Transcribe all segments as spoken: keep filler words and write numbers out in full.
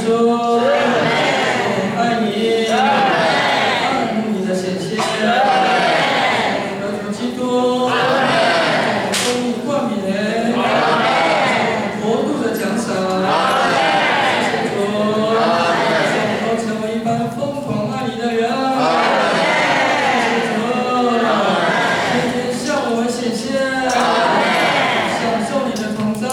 稣，我们爱你，爱慕你的显现，我们主基督，公义冠冕，国度的奖赏，谢谢主，让我们都成为一般疯狂爱你的人，谢谢主，天天向我们显现，享受你的同在。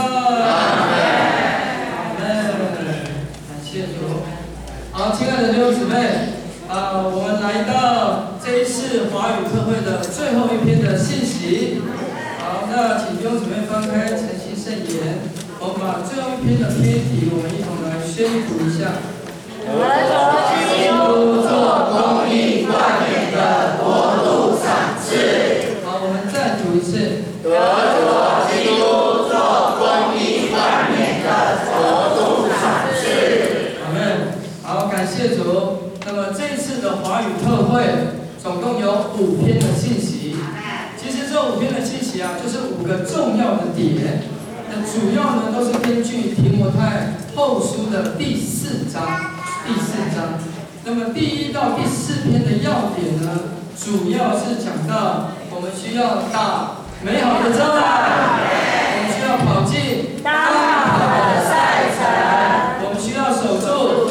好，亲爱的弟兄姊妹，啊，我们来到这一次华语特会的最后一篇的信息。好，那请弟兄姊妹翻开诚信圣言，我们把最后一篇的篇题，我们一同来宣读一下。 得着基督做公义冠冕的国度赏赐。 好，我们再读一次。 得着基督做公义冠冕的国度赏赐。 阿门。 好，感谢主。那么这次的华语特会总共有五篇的信息。其实这五篇的信息啊，就是五个重要的点。那主要呢都是根据提摩太后书的第四章，第四章。那么第一到第四篇的要点呢，主要是讲到我们需要打美好的仗，我们需要跑进当跑的赛程，我们需要守住。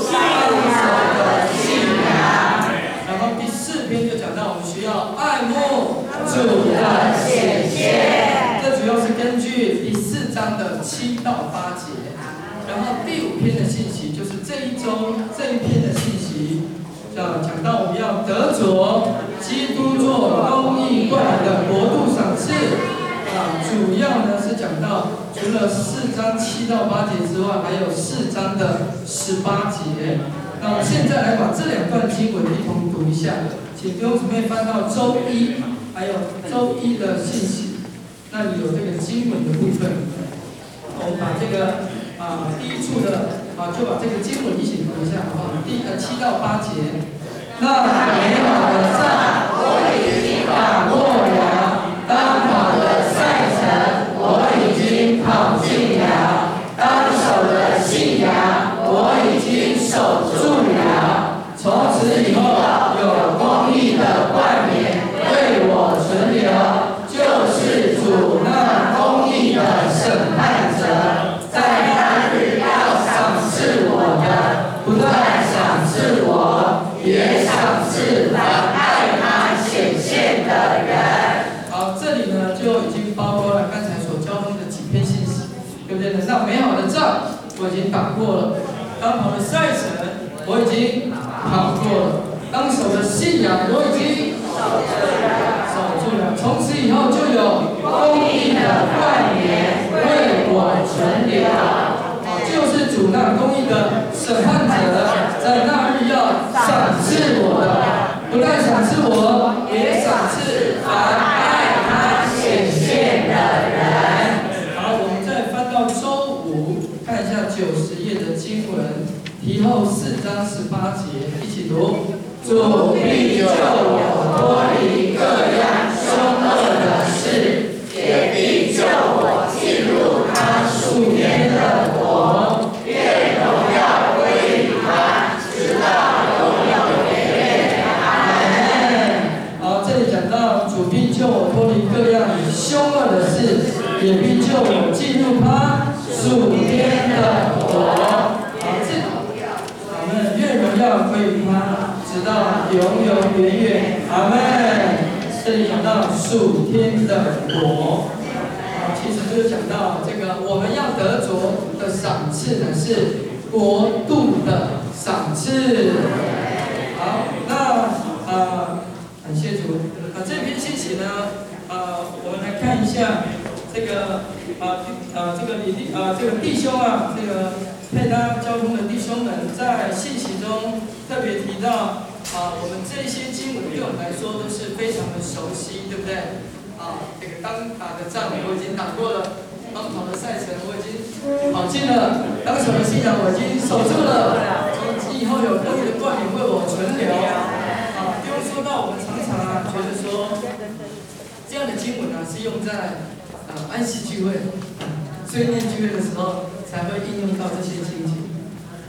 就讲到我们需要爱慕主的显现，这主要是根据第四章的七到八节。然后第五篇的信息就是这一周这一篇的信息，讲讲到我们要得着基督做公义冠冕的国度赏赐。啊，主要呢是讲到除了四章七到八节之外，还有四章的十八节。那我们现在来把这两段经文一同读一下。 请弟兄姊妹翻到周一，还有周一的信息，那里有这个经文的部分。我们把这个啊、呃、第一处的啊就把这个经文一起读一下，好不好？第呃七到八节。那美好的仗我已经打过了，当跑的赛程我已经跑尽了，当守的信仰我已经守住了。从此以后。 有公义的冠冕为我存留，就是主那公义的审判者，在那日要赏赐我的，不但赏赐我，也赏赐凡爱他显现的人。好，这里呢就已经包括了刚才所交通的几篇信息，对不对呢？那美好的仗我已经打过了，当跑的赛程我已经跑过了。 当守的信仰我已经守住了，守住了。从此以后就有公义的冠冕为我存留，就是主那公义的审判者，在那日要赏赐我的，不但赏赐我，也赏赐凡爱他显现的人。好，我们再翻到周五，看一下九十页的经文，题后四章十八节，一起读。 主必救我脱离各样凶恶的事，也必救我进入他属天的国。愿荣耀归于他，直到永永远远。阿门。好，这里讲到主必救我脱离各样凶恶的事，也必救我进入他属天的国。好，这我们愿荣耀归于他。 直到永永远远，阿门。这里讲到属天的国，啊，其实就是讲到这个我们要得着的赏赐呢是国度的赏赐。好，那啊，感谢主。啊，这篇信息呢，啊，我们来看一下这个啊啊这个弟啊这个弟兄啊，这个配搭交通的弟兄们在信息中。 特别提到啊，我们这些经文对我们来说都是非常的熟悉，对不对？啊，这个当打的仗我已经打过了，当跑的赛程我已经跑尽了，当守的信仰我已经守住了，从此以后有公义的冠冕为我存留。啊，因为说到我们常常啊觉得说，这样的经文呢、啊、是用在啊安息聚会、啊、所以念聚会的时候才会应用到这些情景。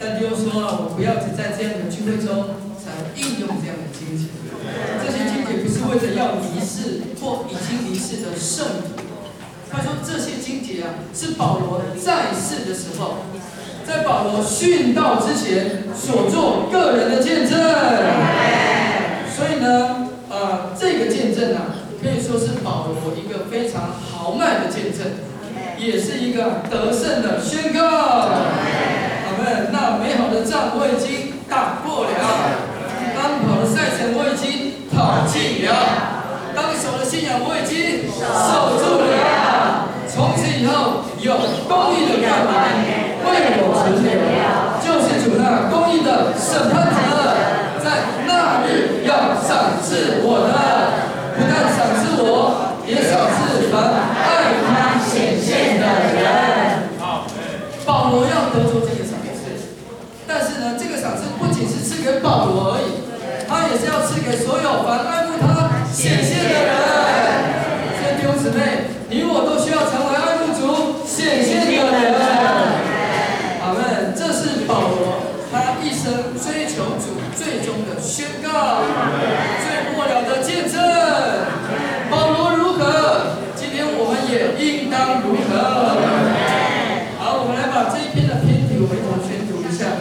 但弟兄说啊，我不要只在这样的聚会中才应用这样的经节。这些经节不是为了要离世或已经离世的圣徒。他说这些经节啊，是保罗在世的时候，在保罗殉道之前所做个人的见证。所以呢，呃，这个见证啊，可以说是保罗一个非常豪迈的见证，也是一个得胜的宣告。阿们。那美好的仗我已经打过了，当跑的赛程我已经跑尽了，当守的信仰我已经守住了。从此以后，有公义的冠冕为我存留，就是主那公义的审判者，在那日要赏赐我的，不但赏赐我，也赏赐凡爱他显现的人。保罗要得着这个赏赐，但是呢，这个赏赐不仅是赐给保罗而已，他也是要赐给所有凡爱慕他显现的人。所以弟兄姊妹，你我都需要成为爱慕主显现的人。阿们。这是保罗他一生追求主最终的宣告，最末了的见证。保罗如何，今天我们也应当如何。好，我们来把这一篇的篇题我们一同宣读一下。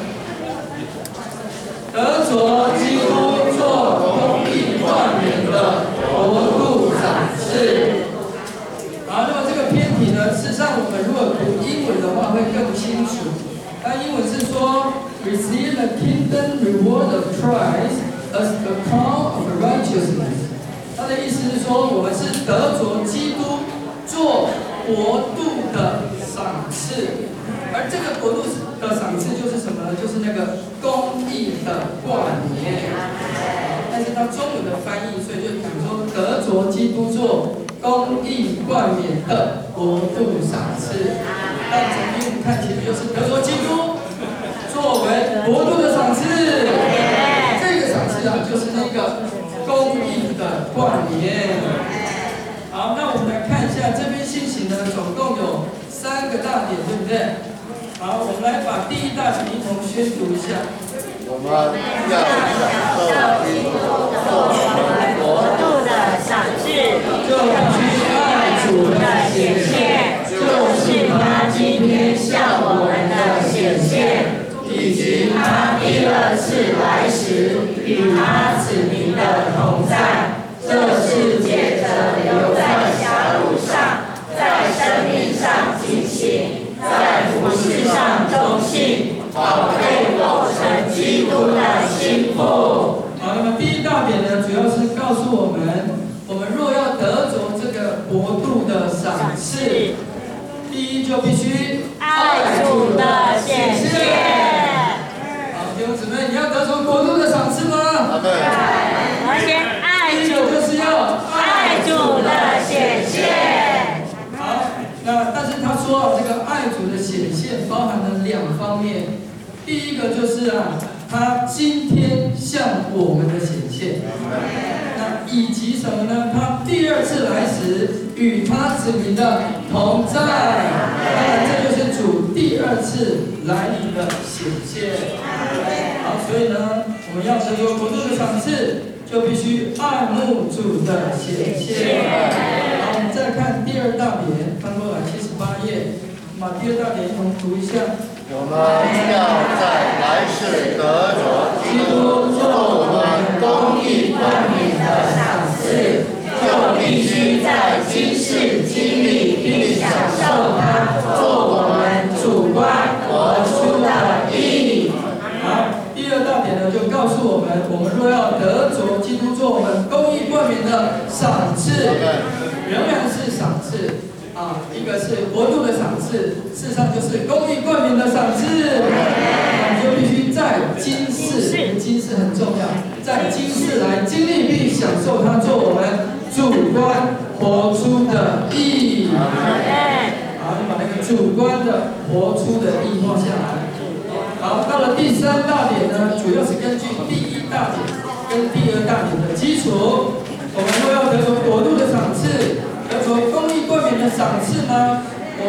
得着基督做公义冠冕的国度赏赐。好，那么这个篇题呢，事实上我们如果读英文的话会更清楚。那英文是说 ，receive the kingdom reward of Christ as the crown of righteousness。它的意思是说，我们是得着基督做国度的赏赐，而这个国度的赏赐就是什么呢？就是那个公义的冠冕。但是它中文的翻译，所以就讲说得着基督做公义冠冕的国度赏赐。但从英文看，其实就是得着基督作为国度的赏赐。这个赏赐啊，就是那个公义的冠冕。好，那我们来看一下这篇信息呢，总共有三个大点，对不对？好，我们来把第一大点一同宣读一下。 我们要享受基督作为国度的赏赐， 就必须爱主的显现， 就是他今天向我们的显现，以及他第二次来时与他子民的同在。这是借着留在狭路上，在生命上警醒，在服事上忠信，好被构成基督的心腹。 好，那么第一大点呢，主要是告诉我们，我们若要得着这个国度的赏赐，第一就必须爱主的显现。 好，弟兄姊妹，你要得着国度的赏赐吗？ 而且爱第一个就是要爱主的显现。 好，那但是他说啊，这个爱主的显现包含了两方面，第一个就是啊，他今天向我们的显现，那以及什么呢？他第二次来时与他子民的同在，当然这就是主第二次来临的显现。好，所以呢，我们要得着国度的赏赐，就必须爱慕主的显现。好，我们再看第二大点，翻过来七十八页，把第二大点一同读一下。 我们要在来世得着基督做我们公义冠冕的赏赐，就必须在今世经历并享受它做我们主观活出的义。 好，第二大点呢，就告诉我们，我们若要得着基督做我们公义冠冕的赏赐，仍然是赏赐。啊，一个是国度的赏赐，事实上就是公义冠冕的赏赐。我们就必须在今世，因为今世很重要，在今世来经历并享受它做我们主观活出的义。好，你把那个主观的活出的义画下来。好，到了第三大点呢，主要是根据第一大点跟第二大点的基础，我们若要得着国度的赏赐，得着公义冠冕的赏赐呢，我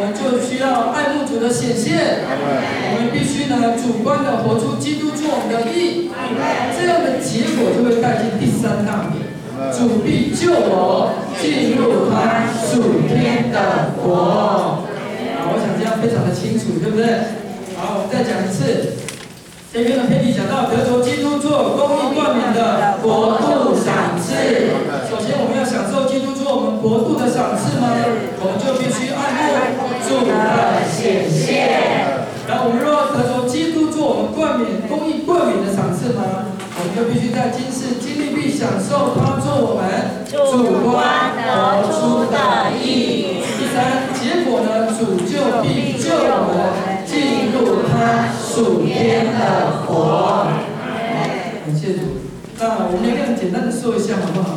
我们就需要爱慕主的显现。我们必须呢，主观的活出基督做我们的义。这样的结果就会带进第三大点。主必救我进入他属天的国。啊，我想这样非常的清楚，对不对？好，我们再讲一次。这边的篇题讲到得着基督做公义冠冕的国度赏赐。首先，我们要享受基督做我们国度的赏赐吗？我们就必须爱慕主的显现。然后，我们若要得着基督做我们冠冕公义冠冕的赏赐吗？我们就必须在今世经历并享受他做我们主观活出的义。第三，结果呢，主就必救我们进入他属天的国。感谢主。那我们来更简单的说一下，好不好？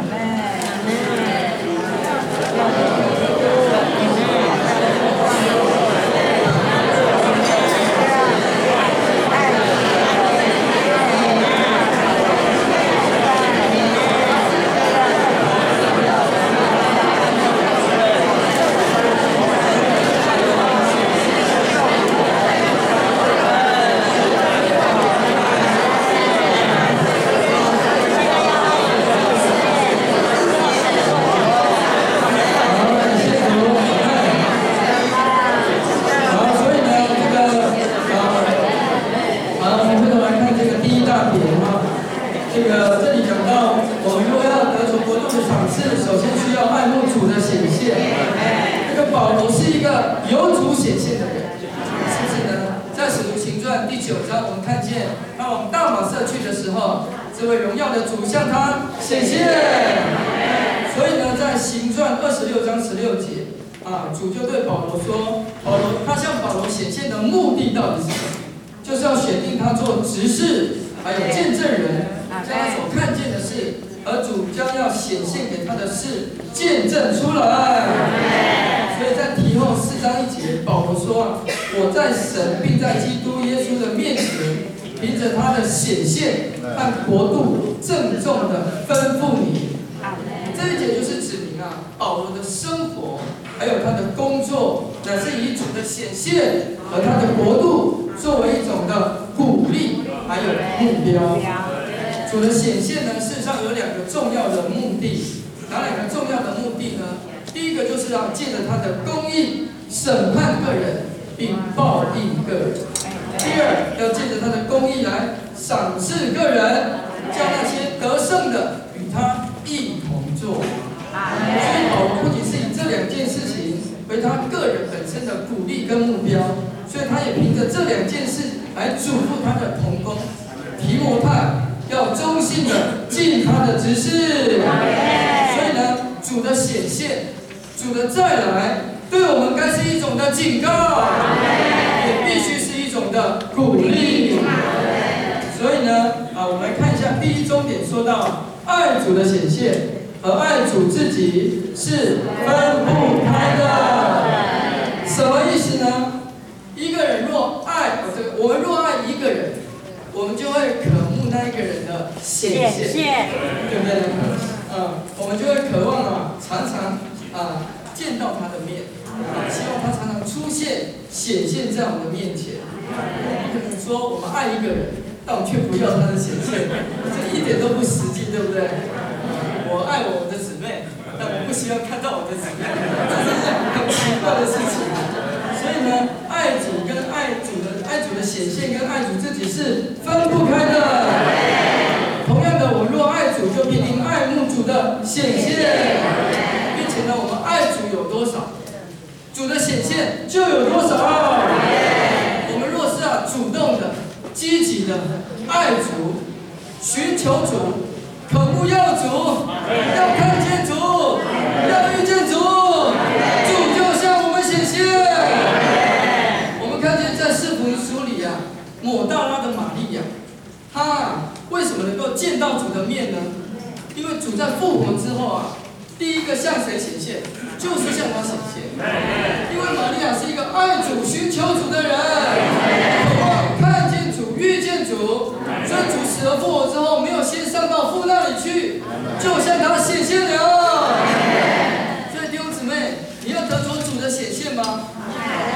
这位荣耀的主向他显现，所以呢，在行传二十六章十六节，啊，主就对保罗说，保罗他向保罗显现的目的到底是什么？就是要选定他做执事，还有见证人，将他所看见的事，而主将要显现给他的事见证出来。所以在提后四章一节，保罗说啊，我在神并在基督耶稣的面前。凭着他的显现和国度，郑重的吩咐你。这一节就是指明啊，保罗的生活，还有他的工作，乃是以主的显现和他的国度作为一种的鼓励，还有目标。主的显现呢，事实上有两个重要的目的。哪两个重要的目的呢？第一个就是要借着他的公义审判个人，并报应个人。第二，要借着他的公义来赏赐个人，叫那些得胜的与他一同做。所以保罗不仅是以这两件事情为他个人本身的鼓励跟目标，所以他也凭着这两件事来嘱咐他的同工提摩太要忠心的尽他的职事。所以呢，主的显现，主的再来，对我们该是一种的警告，也必须是一种的鼓励。所以呢，啊，我们来看一下第一重点，说到爱主的显现和爱主自己是分不开的。什么意思呢？一个人若爱，哦，这个我们若爱一个人，我们就会渴慕那一个人的显现，对不对？嗯，我们就会渴望啊，常常啊见到他的面，啊，希望他常常出现、显现在我们的面前。不可能说我们爱一个人，但我们却不要他的显现，这一点都不实际，对不对？我爱我的姊妹，但我不希望看到我的姊妹，这是很奇怪的事情。所以呢，爱主跟爱主的爱主的显现跟爱主自己是分不开的。同样的，我们若爱主，就必定爱慕主的显现，并且呢，我们爱主有多少，主的显现就有多少。我们若是啊主动的、积极的爱主、寻求主、渴慕要主、要看见主、要遇见主，主就向我们显现。我们看见在四福音书里啊，抹大拉的玛利亚，她为什么能够见到主的面呢？因为主在复活之后啊，第一个向谁显现，就是向他显现。因为玛利亚是一个爱主、寻求主的人，渴望看见主、遇见主，所以主死而复活之后，没有先上到父那里去，就向他显现了。所以弟兄姊妹，你要得着主的显现吗？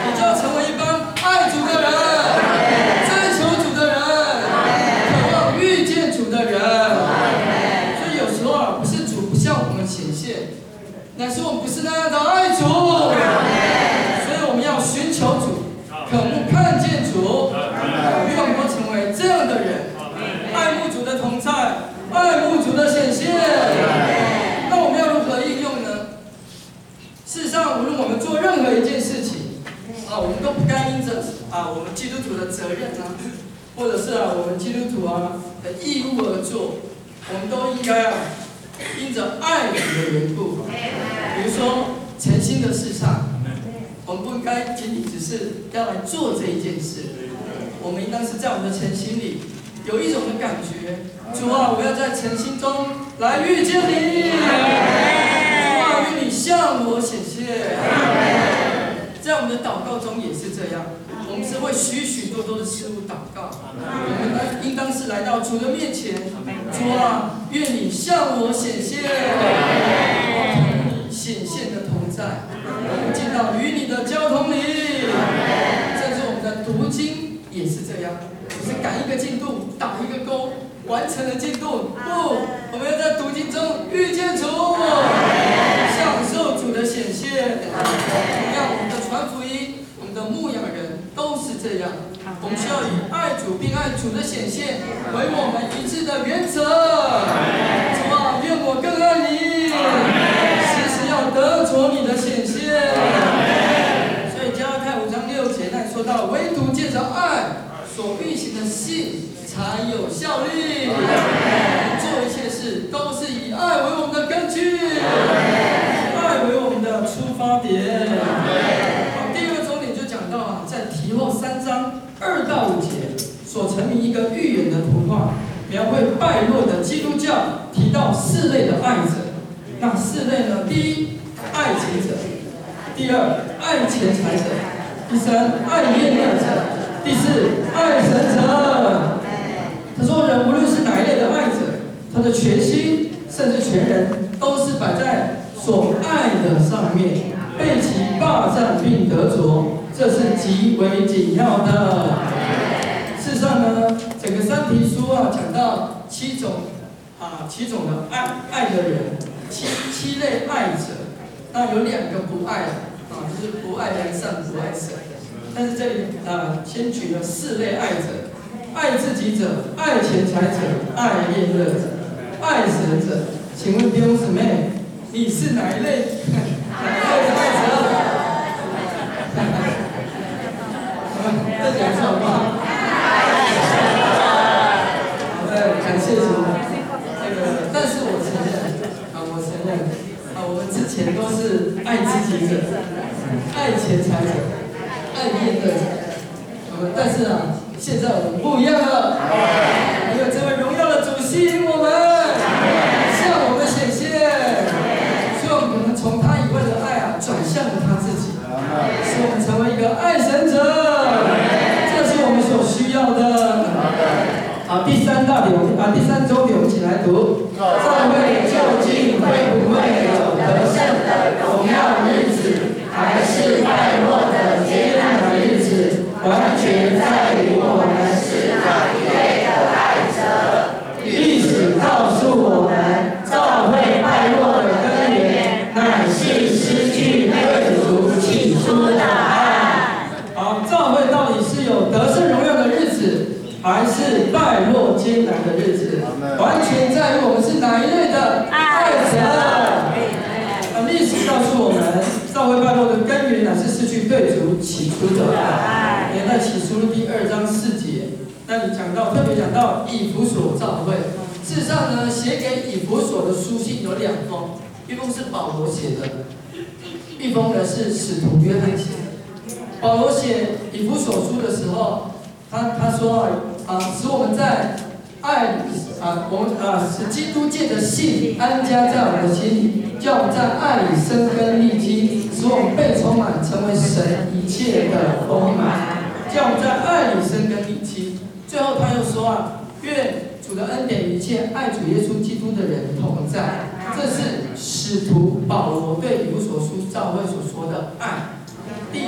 你就要成为一帮爱主的人，追求主的人，渴望遇见主的人。所以有时候啊，不是主不向我们显现，乃是我们不是那样的爱主。所以我们要寻求主，渴慕看见主，愿我们都成为这样的人，爱慕主的同在，爱慕主的显现。那我们要如何应用呢？事实上，无论我们做任何一件事情，啊，我们都不该因着啊我们基督徒的责任啊，或者是啊我们基督徒啊的义务而做，我们都应该啊因着爱主的缘故。比如说诚心的事上，我们不应该仅仅只是要来做这一件事，我们应当是在我们的诚心里有一种的感觉，主啊，我要在诚心中来遇见你。愿你向我显现。在我们的祷告中也是这样，我们是为许许多多的事物祷告，我们应当是来到主的面前，主啊，愿你向我显现，同你显现的同在，我们进到与你的交通里。甚至我们的读经也是这样，不是赶一个进度，打一个勾，完成了进度，不，我们要在读经中遇见主。享受主的显现，同样我们的传福音，我们的牧养人都是这样。我们需要以爱主并爱主的显现为我们一致的原则。主啊，愿我更爱你，时时要得着你的显现。所以加拉太五章六节那里说到，唯独借着爱所运行的信才有效力。做一切事都是以爱为我们的根据。爱为我们的出发点。好，第二个重点就讲到啊，在提后三章二到五节所成名一个预言的图画，描绘败落的基督教，提到四类的爱者。那四类呢？第一，爱己者；第二，爱钱财者；第三，爱厌乐者；第四，爱神者。他说，人无论是哪一类的爱者，他的全心甚至全人都是摆在所爱的上面，被其霸占并得着，这是极为紧要的。事实上呢，整个三题书啊，讲到七种啊七种的爱爱的人，七七类爱者。那有两个不爱啊，就是不爱良善，不爱神。但是这里啊，先举了四类爱者：爱自己者、爱钱财者、爱厌乐者、爱神者。请问弟兄姊妹，你是哪一类？哪一类的爱者？这讲错话。对，感谢主。那个，但是我承认，啊，我承认，啊，我们之前都是爱自己者、爱钱财者、爱厌乐者。啊，但是啊，现在我们不一样了，因为这位荣耀的主吸引我们，向我们显现。从他以外的爱啊，转向了他自己，使我们成为一个爱神者，这是我们所需要的。好，第三大点，啊，第三周点，我们一起来读。教会究竟会不会有得胜的荣耀日子，还是败落的艰难的日子，完全在于我们是哪一类的爱者。历史告诉我们，教会败落的根源乃是失去对主起初的爱。好，教会到底是有得胜荣耀的日子，还是败落艰难的日子？完全在于我们是哪一类的爱者。那历史告诉我们，教会败落的根源乃是失去对主起初的爱。连在启示录第二章四节，那里讲到，特别讲到以弗所教会。事实上呢，写给以弗所的书信有两封。一封是保罗写的，一封呢是使徒约翰写的。保罗写以弗所书的时候，他他说啊，使我们在爱啊，我们啊使基督借着信安家在我们的心里，叫我们在爱里生根立基，使我们被充满，成为神一切的丰满，叫我们在爱里生根立基。最后他又说啊，愿主的恩典与一切爱主耶稣基督的人同在。这是使徒保罗对以弗所书教会所说的爱。第一次讲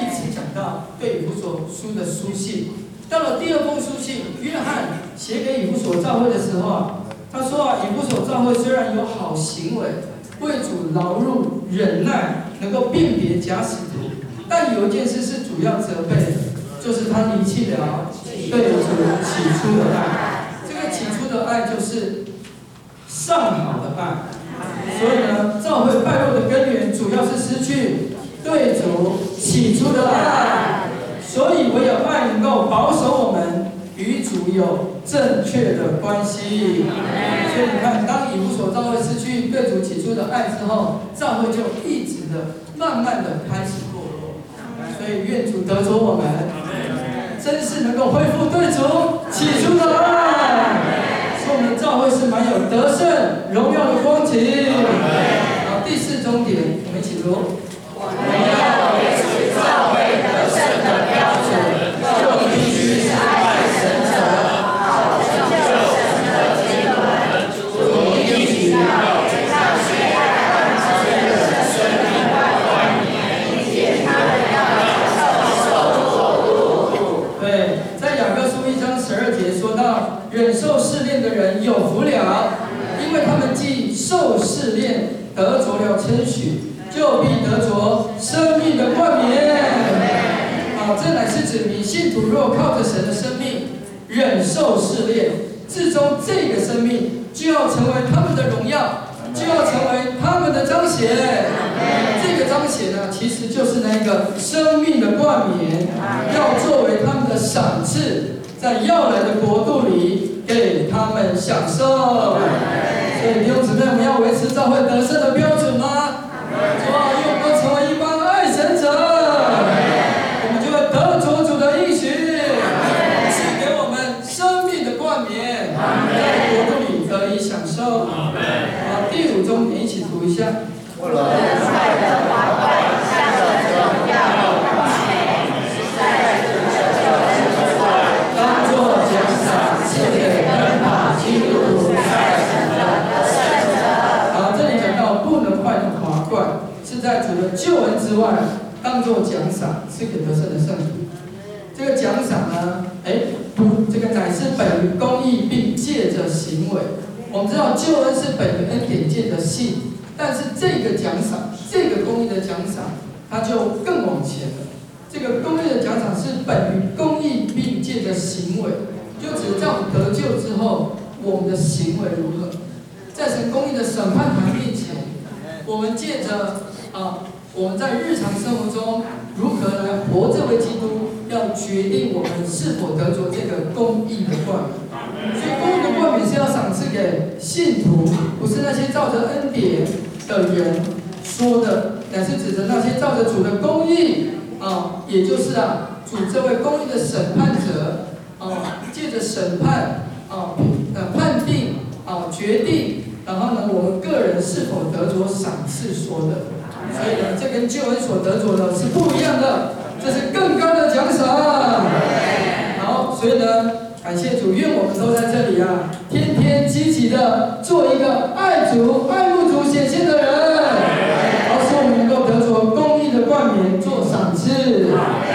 到对以弗所书的书信。到了第二封书信，约翰写给以弗所教会的时候啊，他说啊，以弗所教会虽然有好行为，为主劳碌忍耐，能够辨别假使徒，但有一件事是主要责备的，就是他离弃了对主起初的爱。这个起初的爱就是上好的爱。所以呢，教会败落的根源主要是失去对主起初的爱。所以唯有爱能够保守我们与主有正确的关系。所以你看，当以弗所教会失去对主起初的爱之后，教会就一直的、慢慢的开始堕落。所以愿主得着我们，真是能够恢复对主起初的爱。所以我们的教会是满有得胜、荣耀的光景。好，第四终点，我们一起读。 我们要维持教会得胜的标准，就必须是爱神者，好成就神的经纶。主必须要让些爱他之人的生命观念，理解他们要受受过度。 对，在雅各书一章十二节说到，忍受试炼的人有福了，因为他们既受试炼，得着了称许，就必得着生命的冠冕。啊，这乃是指明信徒若靠着神的生命忍受试炼，至终这个生命就要成为他们的荣耀，就要成为他们的彰显。这个彰显呢，其实就是那个生命的冠冕，要作为他们的赏赐，在要来的国度里给他们享受。所以弟兄姊妹，我们要维持教会得胜的标准吗？主啊，愿我们成为一帮爱神者，我们就会得着主的应许，赐给我们生命的冠冕，在国度里得以享受。好，第五终点一起读一下。 不能快的华贵，向着荣耀光美，在主的救恩之外，当作奖赏赐给奔跑基督徒在神的得胜者。 好，这里讲到不能坏的华冠，是在主的救恩之外，当作奖赏赐给得胜的圣徒。这个奖赏呢，哎，不，这个乃是本于公义，并借着行为。我们知道救恩是本于恩典，借着信。但是这个奖赏，这个公义的奖赏，它就更往前了。这个公义的奖赏是本于公义，并借着行为，就指在我们得救之后，我们的行为如何，在神公义的审判台面前，我们借着啊，我们在日常生活中如何来活着为基督，要决定我们是否得着这个公义的冠冕。所以公义的冠冕是要赏赐给信徒，不是那些照着恩典的人说的，乃是指着那些照着主的公义啊，也就是啊主这位公义的审判者啊，借着审判啊呃判定啊决定，然后呢我们个人是否得着赏赐说的。所以呢，这跟救恩所得着的是不一样的，这是更高的奖赏。好，所以呢，感谢主，愿我们都在这里啊，天天积极的做一个爱主、爱慕主显现的人，好使我们能够得着公义的冠冕做赏赐。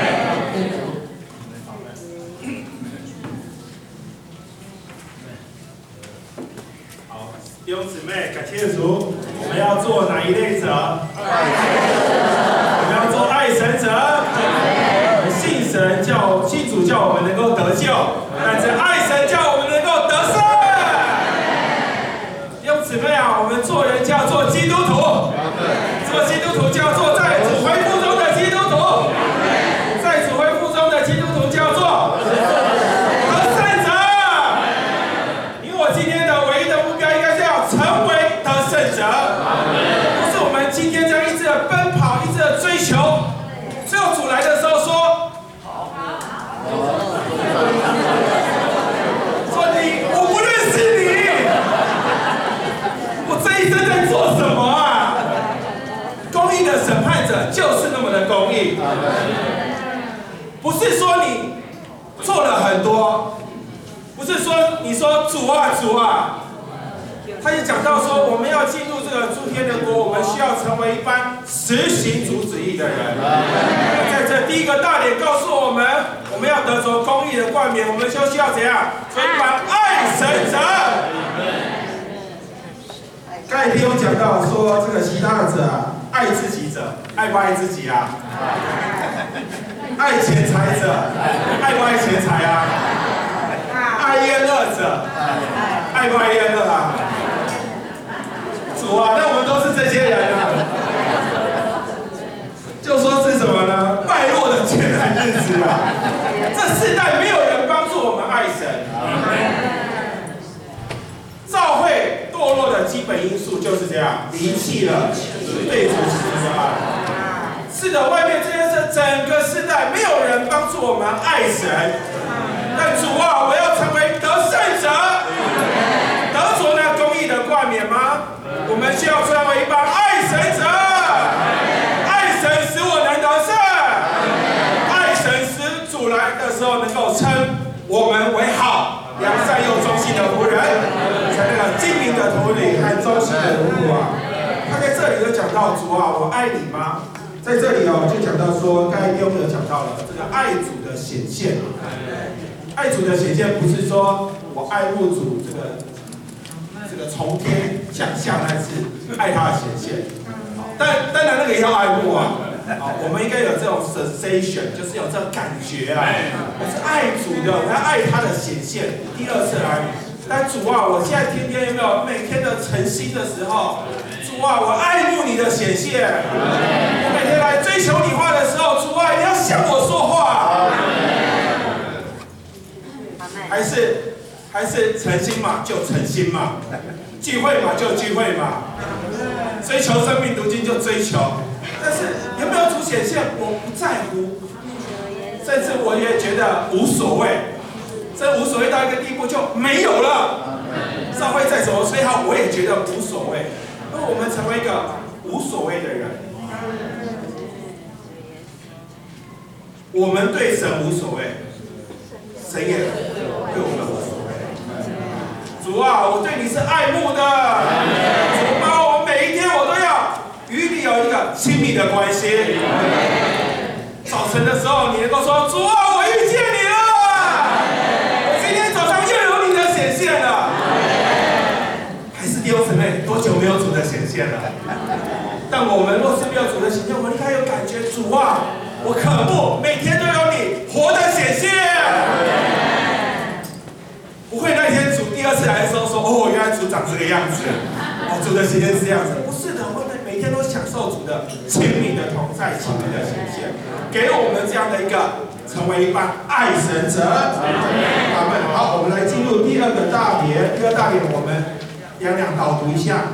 好，弟兄姊妹，感谢主，我们要做哪一类者？我们要做爱神者。信神叫信主叫我们能够得救，但是爱神叫我们能够得胜。弟兄姊妹啊，我们做人叫做基督徒，做基督徒叫做在主恢复中的基督徒，在主恢复中的基督徒叫做得胜者。因为我今天的唯一的目标应该是要成为得胜者，不是我们今天这样一直的奔跑，一直的追求，最后主来的时候说。说你，我不认识你，我这一生在做什么啊？公义的审判者就是那么的公义，不是说你做了很多，不是说你说主啊主啊，他就讲到说我们要进入这个诸天的国，我们需要成为一般实行主旨意的人，在这的第一个大点告诉我们，我们要得着公义的冠冕，我们就需要怎样？所以把爱神者。刚才弟兄讲到说，这个希腊的者啊，爱自己者，爱不爱自己啊？爱钱财者，爱不爱钱财啊？爱厌乐者，爱不爱厌乐啊？主啊，那我们都是这些人啊。就说是什么呢？败落的艰难日子啊！这世代没有人帮助我们爱神。教会堕落的基本因素就是这样，离弃了对主基督的爱。是的，外面这件事，整个世代没有人帮助我们爱神。但主啊，我要成为得胜者，得着那公义的冠冕吗？我们需要成为一帮爱神者。爱神使我能得胜，爱神使主来的时候能够称我们为好，良善又忠心的仆人，才那个精明的头领和忠心的奴仆啊。他在这里就讲到主啊，我爱你吗？在这里哦，就讲到说，刚才弟兄有讲到了这个爱主的显现。爱主的显现不是说我爱慕主这个这个从天降下来是爱他的显现，但当然那个也要爱慕啊。好，我们应该有这种 sensation， 就是有这种感觉啊。我是爱主的，我要爱他的显现。第二次来，但主啊，我现在天天有没有每天的诚心的时候？主啊，我爱慕你的显现。我每天来追求你话的时候，主啊，你要向我说话。还是还是诚心嘛，就诚心嘛；聚会嘛，就聚会嘛；追求生命途径就追求。但是有没有主显现，我不在乎，甚至我也觉得无所谓。这无所谓到一个地步就没有了。教会再怎么吹好，我也觉得无所谓。因为我们成为一个无所谓的人，我们对神无所谓，神也对我们无所谓。主啊，我对你是爱慕的，主啊，我每一天我都要与你有一个亲密的关系。早晨的时候，你能够说：“主啊，我遇见你了，我今天早上又有你的显现了。”还是弟兄姊妹，多久没有主的显现了？但我们若是没有主的显现，我们应该有感觉，主啊，我渴慕每天都有你活的显现。不会那天主第二次来的时候说：“哦，原来主长这个样子，哦，主的显现是这样子。”不是的，我们每天都享受主的亲密的同在、亲密的显现，给我们这样的一个成为一帮爱神者。阿们。好，我们来进入第二个大点。第二大点，我们两两导读一下。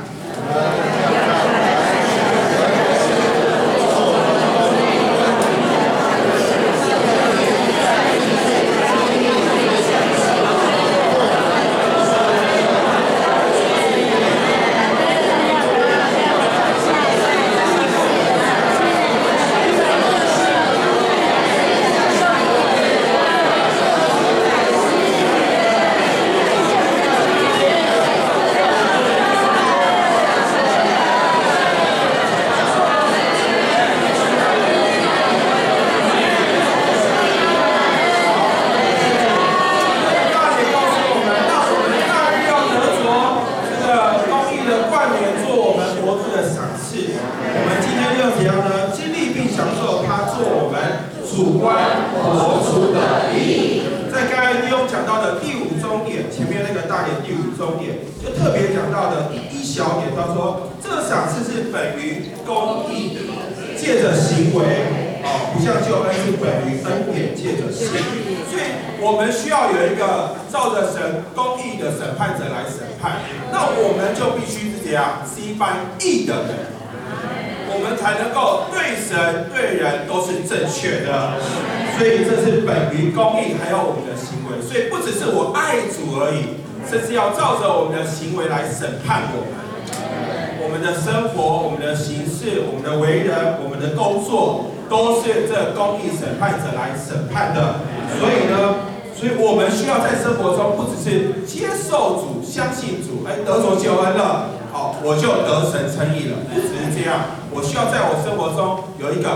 义的人，我们才能够对神对人都是正确的，所以这是本于公义，还有我们的行为。所以不只是我爱主而已，甚至要照着我们的行为来审判我们。我们的生活、我们的行事、我们的为人、我们的工作，都是这公义审判者来审判的。所以呢，所以我们需要在生活中不只是接受主、相信主，哎，得着救恩了。好，我就得神称义了。不只是这样，我需要在我生活中有一个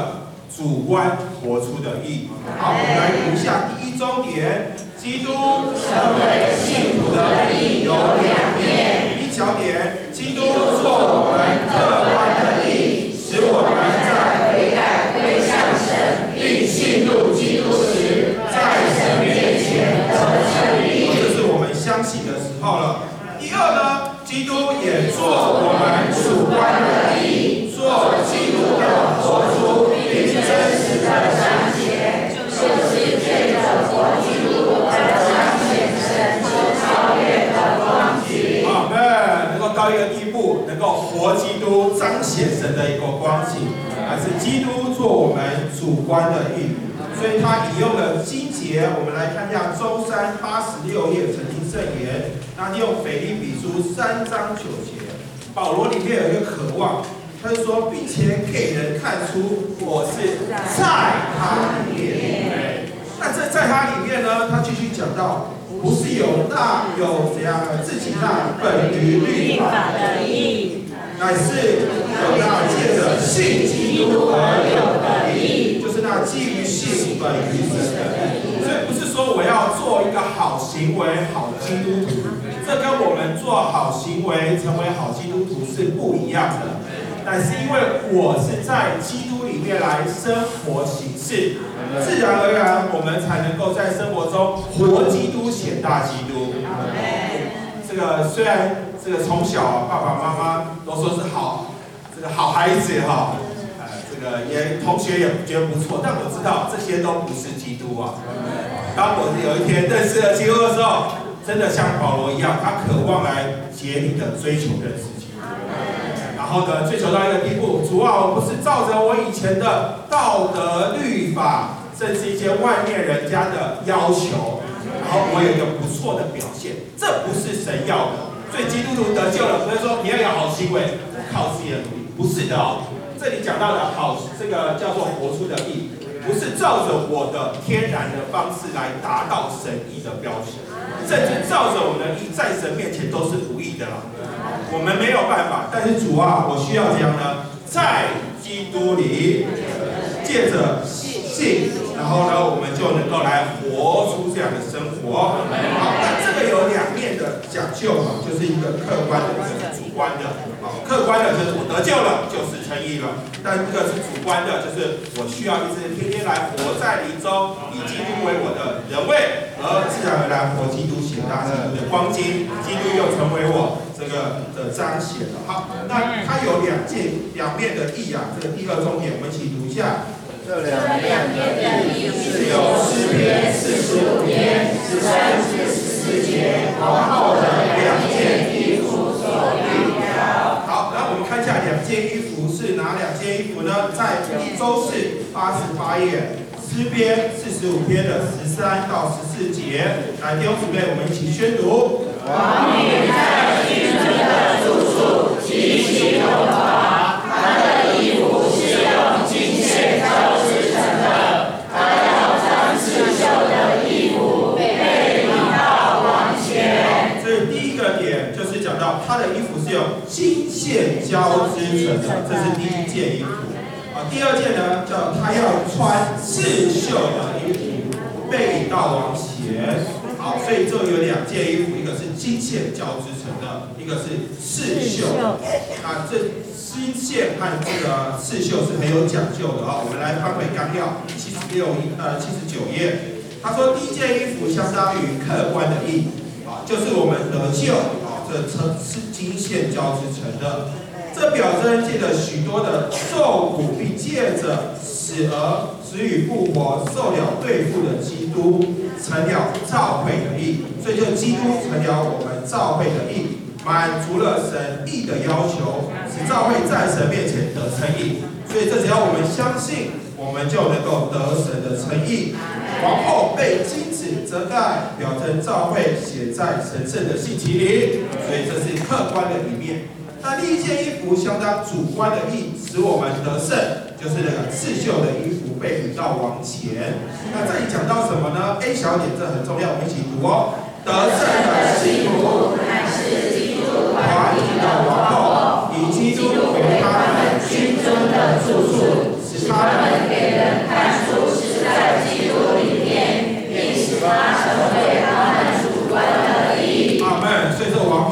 主观活出的义。好，我们来读一下第一重点：基督成为信徒的义有两面。 第一小点，基督做我们客观的义，使我们在悔改归向神，并信入基督时，在神面前得称义。这是我们相信的时候了。第二呢，基督也做我们主观的义，做基督的活出，并真实的彰显，就是借着活基督而彰显神所超越的光景。阿们，能够到一个地步，能够活基督，彰显神的一个光景，还是基督做我们主观的义。所以他引用了经节，我们来看一下周三八十六页曾经圣言。那利用腓立比书三章九节，保罗里面有一个渴望，他就说，并且给人看出我是在他里面。那这在他里面呢，他继续讲到，不是有那有怎样自己那本于律法的义，乃是有那借着信基督而有的义，就是那基于信本于神的义。所以不是说我要做一个好行为、好基督徒，这跟我们做好行为、成为好基督徒是不一样的。但是因为我是在基督里面来生活行事，自然而然我们才能够在生活中活基督、显大基督。这个虽然这个从小爸爸妈妈都说是好，这个好孩子哈，呃，这个也同学也觉得不错，但我知道这些都不是基督啊。当我有一天认识了基督的时候，真的像保罗一样，他渴望来竭力的追求认识基督。然后呢，追求到一个地步，主啊，我不是照着我以前的道德律法，甚至一些外面人家的要求，然后我有一个不错的表现，这不是神要的。所以基督徒得救了，不是说你要有好行为，靠自己的努力，不是的哦。这里讲到的好，这个叫做活出的义，不是照着我的天然的方式来达到神义的标准，甚至照着我们的义，在神面前都是不义的啦。我们没有办法，但是主啊，我需要怎样呢？在基督里，借着信，然后呢，我们就能够来活出这样的生活。好，那这个有两面的讲究嘛，就是一个客观的，一个主观的。好，客观的就是我得救了，就是称义了；但这个是主观的，就是我需要一直天天来活在灵中，以基督为我的人位，而自然而然活基督显大基督的光景，基督又成为我这个的彰显了。好，那它有两件两面的义啊，这个第二重点我们一起读一下。 这两面的义是由诗篇四十五篇十三至十四节皇后的两件衣服所预表。 好，然后我们看一下两件衣服是哪两件衣服呢？在周四八十八页，诗篇四十五篇的十三到十四节，来弟兄姊妹，我们一起宣读。 王女在君尊的住处极其荣华，她的衣服是用金线交织成的，她要将刺绣的衣服背领到王前。 所以第一个点就是讲到她的衣服是用金线交织成的，这是第一件衣服。啊，第二件呢，叫她要穿刺绣的衣服背领到王前。好，所以这有两件衣服，一个是金线交织成的，一个是刺绣。啊，这金线和这个刺绣是很有讲究的啊、哦。我们来翻回纲要七十六页呃七十九页，他说第一件衣服相当于客观的义啊，就是我们得救啊，这成是金线交织成的。这表征借着许多的受苦，并借着死而死与复活、受了对付的基督，成了召会的义。所以就基督成了我们召会的义，满足了神义的要求，使召会在神面前得称义。所以这只要我们相信，我们就能够得神的称义。皇后被金子遮盖，表征召会写在神圣的信旗里，所以这是客观的一面。那另一件衣服相当主观的义，使我们得胜，就是那个刺绣的衣服被领到王前。那这里讲到什么呢 ？A 小点这很重要，我们一起读哦。得胜的信徒乃是基督团体的王后，以基督为他们君尊的住处，使他们给人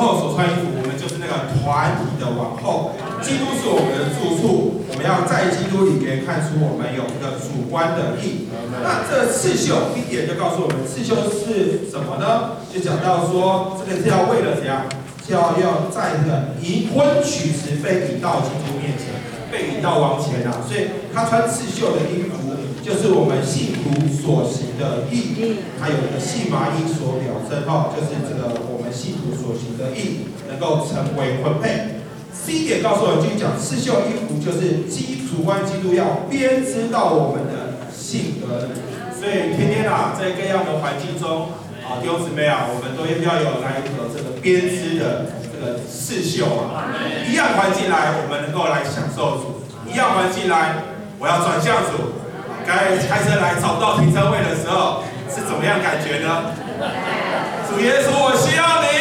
后所穿衣服，我们就是那个团体的王后。基督是我们的住处，我们要在基督里面看出我们有一个主观的义。那这刺绣一点就告诉我们，刺绣是什么呢？就讲到说，这个是要为了怎样？要要在这个迎婚娶时被引到基督面前，被引到王前啊。所以他穿刺绣的衣服，就是我们信徒所行的义。还有一个细麻衣所表征哈，就是这个我们信徒所行的义，能够成为婚配。C 点告诉我们，继续讲刺绣衣服就是基主观基督要编织到我们的性格里。所以天天啊，在各样的环境中。啊，弟兄姊妹啊，我们都要有来有这个编织的这个刺绣啊，一样环境来，我们能够来享受主；一样环境来，我要转向主。该开车来找不到停车位的时候，是怎么样感觉呢？主耶稣，我需要你。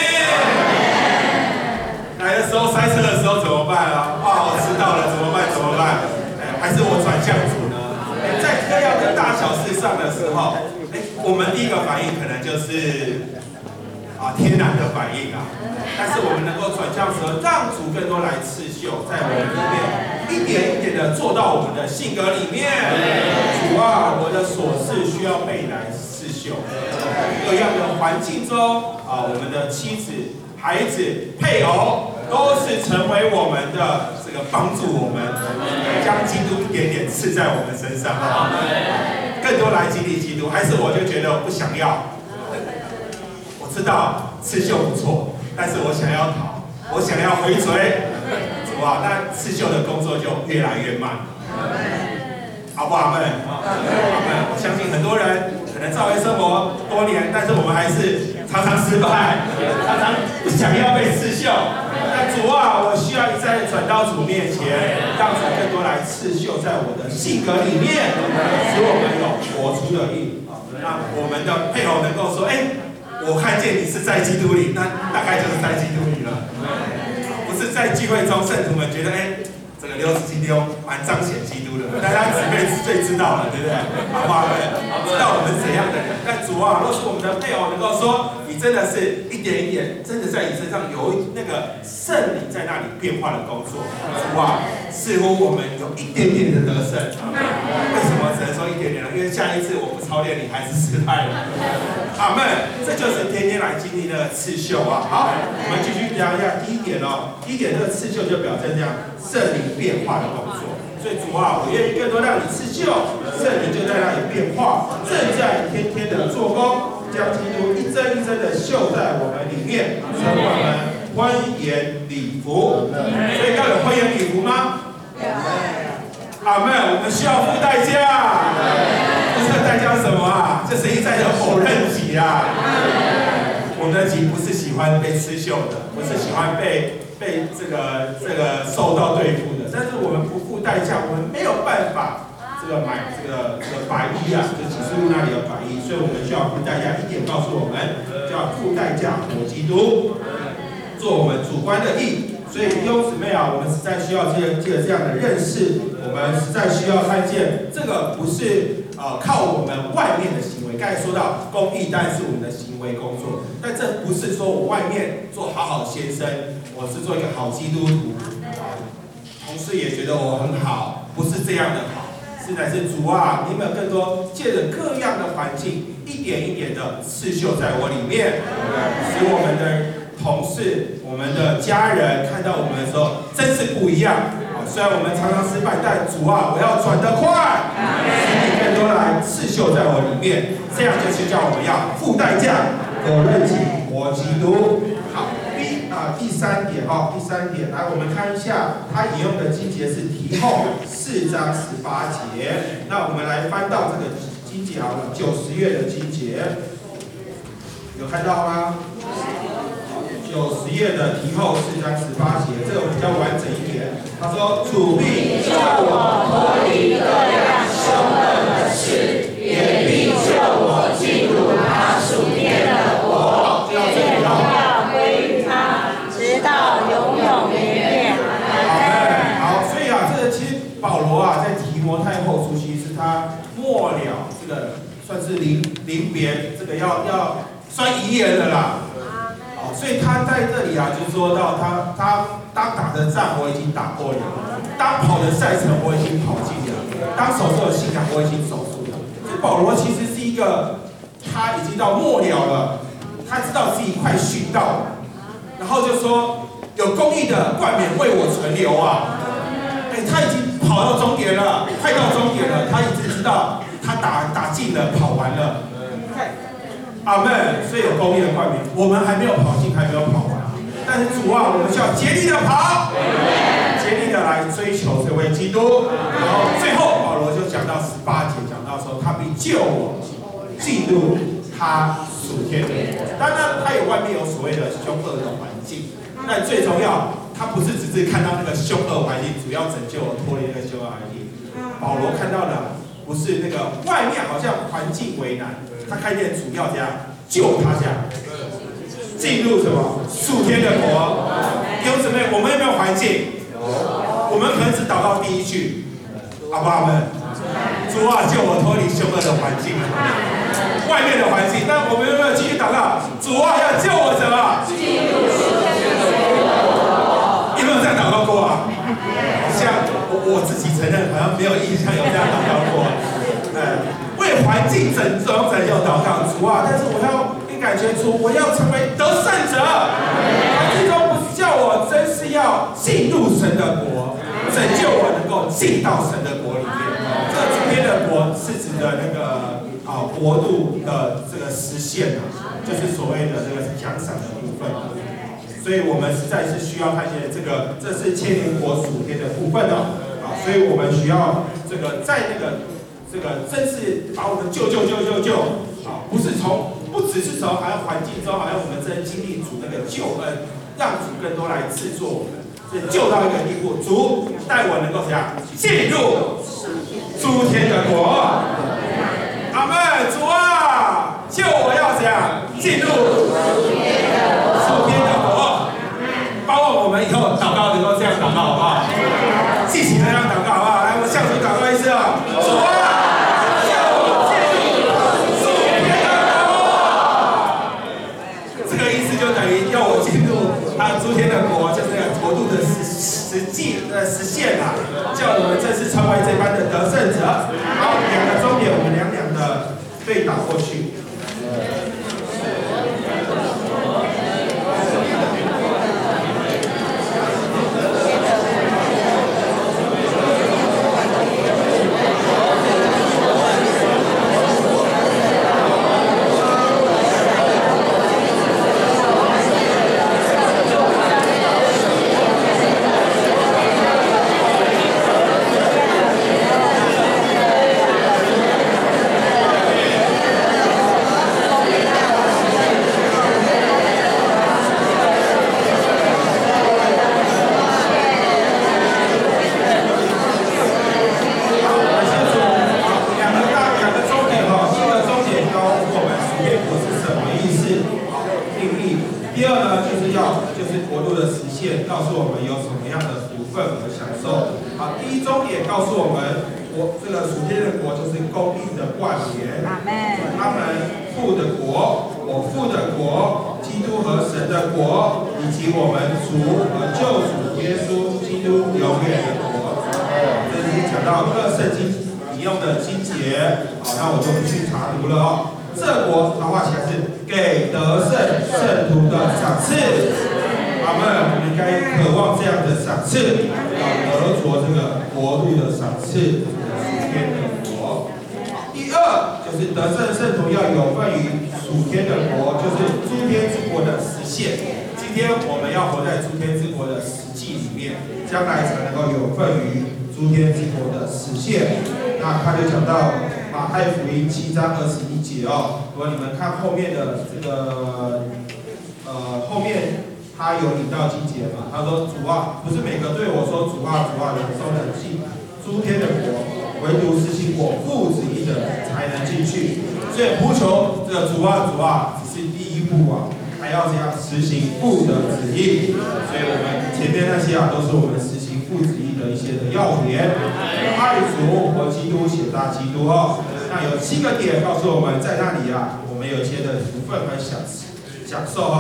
来的时候塞车的时候怎么办啊？啊，我迟到了怎么办？怎么办？哎，还是我转向主呢？哎，在各样的大小事上的时候。我们第一个反应可能就是啊天然的反应啊，但是我们能够转向时候，让主更多来刺绣在我们里面，一点一点的做到我们的性格里面。主啊，我的琐事需要被来刺绣。各样的环境中啊，我们的妻子、孩子、配偶都是成为我们的这个帮助我们，将基督一点点刺在我们身上。更多来经历基督，还是我就觉得我不想要。我知道刺绣不错，但是我想要逃，我想要回追，主啊，那刺绣的工作就越来越慢。好不好？阿们，阿们。我相信很多人可能教会生活多年，但是我们还是常常失败，常常不想要被刺绣。那主啊，我需要一再转到主面前，让主更多来刺绣在我的性格里面，使我们有活出的义。让我们的配偶能够说：“哎，我看见你是在基督里，那大概就是在基督里了。”不是在聚会中，圣徒们觉得：“哎，这个刘子金丢蛮彰显基督的，大家姊妹最知道了，对不对？好不好？知道我们怎样的人。但主啊，若是我们的配偶能够说。”你真的是一点一点，真的在你身上有那个圣灵在那里变化的工作。主啊，似乎我们有一点点的得胜。为什么只能说一点点呢？因为下一次我不操练，你还是失败了。阿们，这就是天天来经历那个刺绣啊。好，我们继续讲一下第一点哦。第一点，这个刺绣就表征这样圣灵变化的工作。所以主啊，我愿意更多让你刺绣，圣灵就在那里变化，正在天天的做工。将基督一针一针的绣在我们里面，使我们婚颜礼服。所以要有婚颜礼服吗？阿们，我们需要付代价。付这个代价是什么啊？就是一再的否认己啊。我们的己不是喜欢被刺绣的，不是喜欢被被这个这个受到对付的。但是我们不付代价，我们没有办法。这个买这个这个白衣啊，就启示录那里有白衣，所以我们需要付代价。一点告诉我们，就要付代价活基督，做我们主观的义。所以弟兄姊妹啊，我们实在需要借借这样的认识，我们实在需要看见，这个不是呃靠我们外面的行为。刚才说到公义，当然是我们的行为工作，但这不是说我外面做好好的先生，我是做一个好基督徒，同事也觉得我很好，不是这样的好。是乃是主啊，你们更多借着各样的环境，一点一点的刺绣在我里面，使我们的同事、我们的家人看到我们的时候，真是不一样。虽然我们常常失败，但主啊，我要转得快，使你更多来刺绣在我里面，这样就是叫我们要付代价，否认己，活基督。好。啊，第三点哈，第三点，来我们看一下，他引用的经节是提后四章十八节。那我们来翻到这个经节好了，九十页的经节，有看到吗？九十页的提后四章十八节，这个比较完整一点。他说：“主必救我脱离各样凶恶的事，也必救我进入他属天的国。”愿荣耀归于他。直到永永远远。好，所以啊，这个其实保罗啊，在提摩太后书，其实是他末了这个算是临临别这个要要算遗言的啦。哦， 好，所以他在这里啊，就说到他他当打的仗我已经打过了，当跑的赛程我已经跑尽了，当守住的信仰我已经守住了。所以保罗其实是一个，他已经到末了了，他知道自己快殉道了，然后就说有公义的冠冕为我存留啊！哎，他已经跑到终点了，快到终点了，他已经知道他打打进了，跑完了。阿门，所以有公义的冠冕，我们还没有跑进，还没有跑完。但是主啊，我们需要竭力的跑，竭力的来追求这位基督。然后最后保罗就讲到十八节，讲到说他必救我进入他属天的国。当然，他有外面有所谓的凶恶的环境，但最重要，他不是只是看到那个凶恶环境，主要拯救我脱离那个凶恶环境。保罗看到的不是那个外面好像环境为难。他看见主要这样救他这样进入什么属天的国。弟兄姊妹，我们有没有环境？我们可能只祷告第一句，阿爸们，主啊，救我脱离凶恶的环境，外面的环境。但我们有没有继续祷告？主啊，要救我什么？有没有这样祷告过啊？好像我我自己承认，好像没有印象有这样祷告过。呃。为环境拯救拯救祷告主啊！但是我要你感觉主，我要成为得胜者。环境中不是叫我，真是要进入神的国，拯救我能够进到神的国里面。这这边的国是指的那个啊国度的这个实现啊，就是所谓的这个奖赏的部分。所以我们实在是需要看见这个，这是千年国属天的部分哦。啊，所以我们需要这个在那个。这个真是把我们救救救救救啊！不是从，不只是从好像环境中，好像我们真经历主那个救恩，让主更多来制作我们，所以救到一个地步，主带我能够怎样进入诸天的国。阿们，主啊，救我要怎样进入诸天的国？包括我们以后祷告能够这样祷告，好不好？记起来这样祷告，好不好？来，我们向主祷告一次啊，主啊！就等于要我进入他诸天的国，就是那个国度的实实际的实现啊，叫我们正式成为这般的得胜者。好，两个重点，我们两两的对打过去。将来才能够有份于诸天之国的实现。那他就讲到马太福音七章二十一节哦，如果你们看后面的这个呃后面他有引到经节嘛，他说主啊，不是每个对我说主啊主啊，人都能进诸天的国，唯独实行我父旨意的才能进去。所以呼求这个主啊主啊，只是第一步啊。还要这样实行父的旨意，所以我们前面那些啊，都是我们实行父旨意的一些的要点。爱主和基督写大基督哦，那有七个点告诉我们在那里啊，我们有一些的福分和享享受哦。第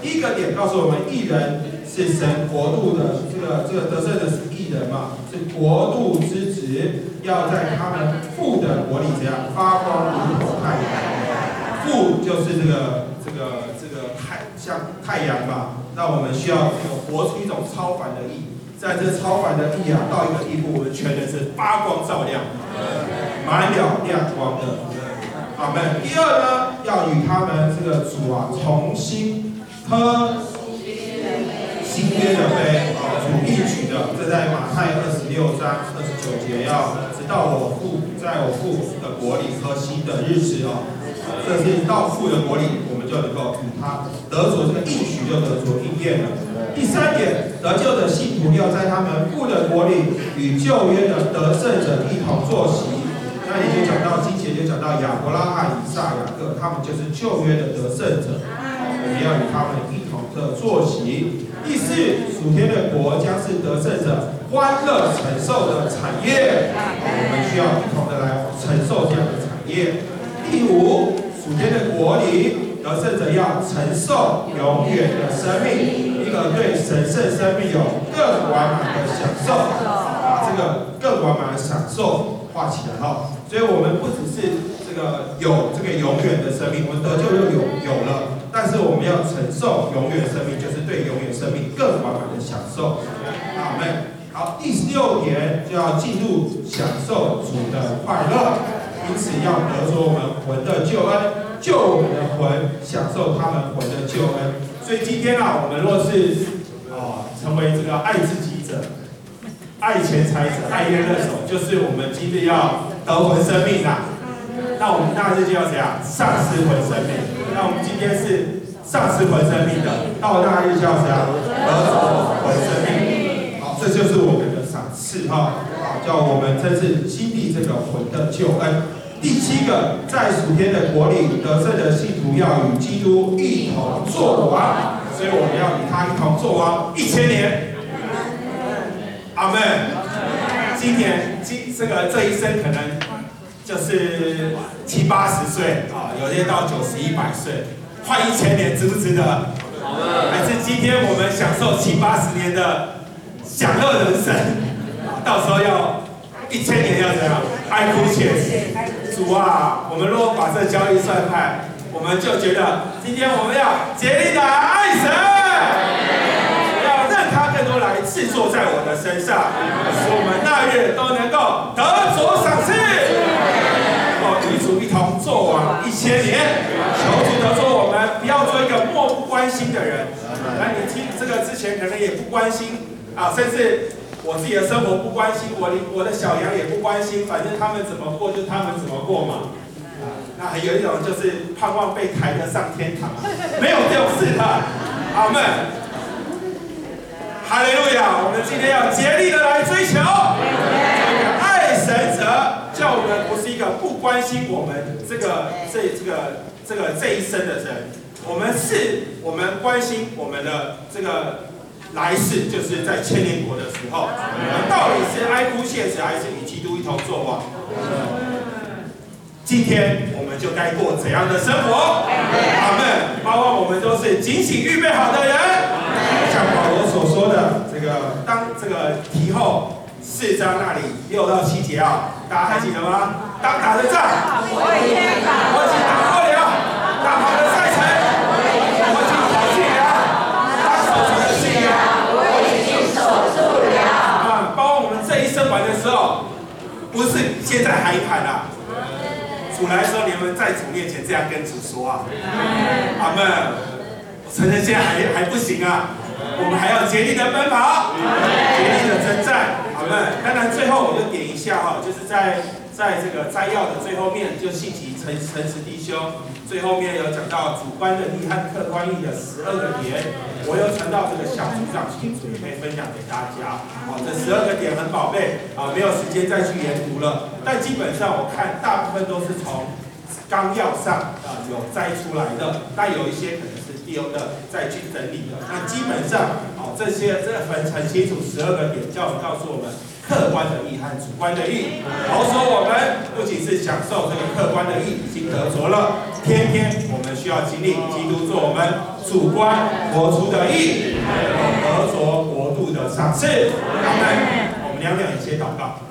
第一个点告诉我们，义人是神国度的这个这个得胜的是义人嘛，是国度之子，要在他们父的国里这样发光如同太阳。父就是这个这个这个太像太阳嘛，那我们需要这个活出一种超凡的义。在这超凡的义啊，到一个地步，我们全人是发光照亮，满了亮光的。阿们。第二呢，要与他们这个主啊重新喝新约的杯啊，主应许的，这在马太二十六章二十九节，要直到我父在我父的国里喝新的日子哦。这是到父的国里，我们就能够与他得着这个应许，就得着应验了。第三点，得救的信徒要在他们父的国里与旧约的得胜者一同坐席。那也就讲到经节，就讲到亚伯拉罕、以撒、雅各，他们就是旧约的得胜者，我们要与他们一同的坐席。第四，属天的国将是得胜者欢乐承受的产业，我们需要一同的来承受这样的产业。第五，属天的国里，得胜者要承受永远的生命，一个对神圣生命有更完满的享受，把这个更完满的享受画起来哈。所以我们不只是这个有这个永远的生命，我们得救又有有了，但是我们要承受永远的生命，就是对永远生命更完满的享受。阿们。好，第六点就要进入享受主的快乐。因此要得着我们魂的救恩，救我们的魂，享受他们魂的救恩。所以今天啊，我们若是啊、呃、成为这个爱自己者、爱钱财者、爱乐手，就是我们今日要得魂生命啦。那我们大日就要怎样？丧失魂生命。那我们今天是丧失魂生命的，到大日就要怎样？得着魂生命。好，这就是我们的赏赐哈。好，叫我们真是经历这个魂的救恩。第七个，在属天的国里得胜的信徒要与基督一同作王，所以我们要与他一同作王一千年。阿们。今年今这个这一生可能就是七八十岁啊，有些到九十一百岁，换一千年值不值得？还是今天我们享受七八十年的享乐人生，到时候要一千年要怎样？哀哭切齿。主啊，我们如果把这交易算开，我们就觉得今天我们要竭力的爱神，要让他更多来制作在我的身上，使我们那日都能够得着赏赐。哦，与主一同作王一千年，求主得着我们，不要做一个漠不关心的人。那你听这个之前可能也不关心啊，甚至。我自己的生活不关心，我的我的小羊也不关心，反正他们怎么过就他们怎么过嘛。那还有一种就是盼望被抬得上天堂，没有这种事的。阿们，哈利路亚！我们今天要竭力的来追求爱神者，叫我们不是一个不关心我们这个这这个这个这一生的人，我们是我们关心我们的这个。来世就是在千年国的时候，我们到底是哀哭切齿，还是与基督一同作王？今天我们就该过怎样的生活？阿们！包括我们都是警醒预备好的人，像保罗所说的，这个当这个题后四章那里六到七节啊，大家还记得吗？当打的仗，我已经打，我已经打过了，打好了赛程，我已经跑去了，当守住的信仰，我已经守住了。啊，包括我们这一生完的时候，不是现在还喊啊。主来说，你们在主面前这样跟主说啊，阿们。我承认现在还还不行啊，我们还要竭力的奔跑，竭力的征战，阿们。当然最后我就点一下哈，就是在在这个摘要的最后面，就信息诚诚实弟兄，最后面有讲到主观的义和客观义的十二个点，我又传到这个小组长群组，也可以分享给大家。好，这十二个点很宝贝啊，没有时间再去研读了。但基本上我看大部分都是从纲要上啊有摘出来的，但有一些可能是丢的再去整理的。那基本上啊， 这些这很很清楚，十二个点教告诉我们客观的义和主观的义。好说我们不仅是享受这个客观的义已经得着了，偏偏我们需要经历基督做我们主观活出的义，得着国度的赏赐。阿们。我们两两一些祷告。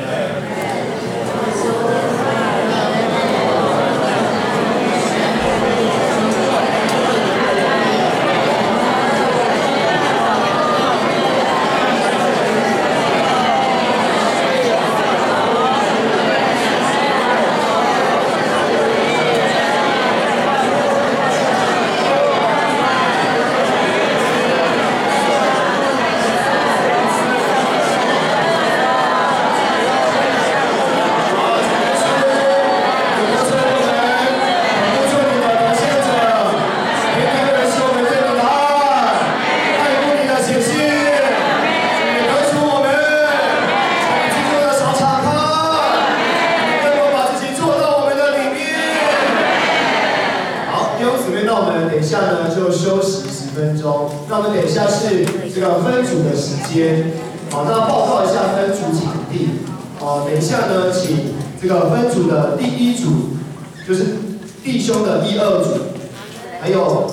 那我们等一下是这个分组的时间，好，那报告一下分组场地。哦，等一下呢，请这个分组的第一组，就是弟兄的第二组，还有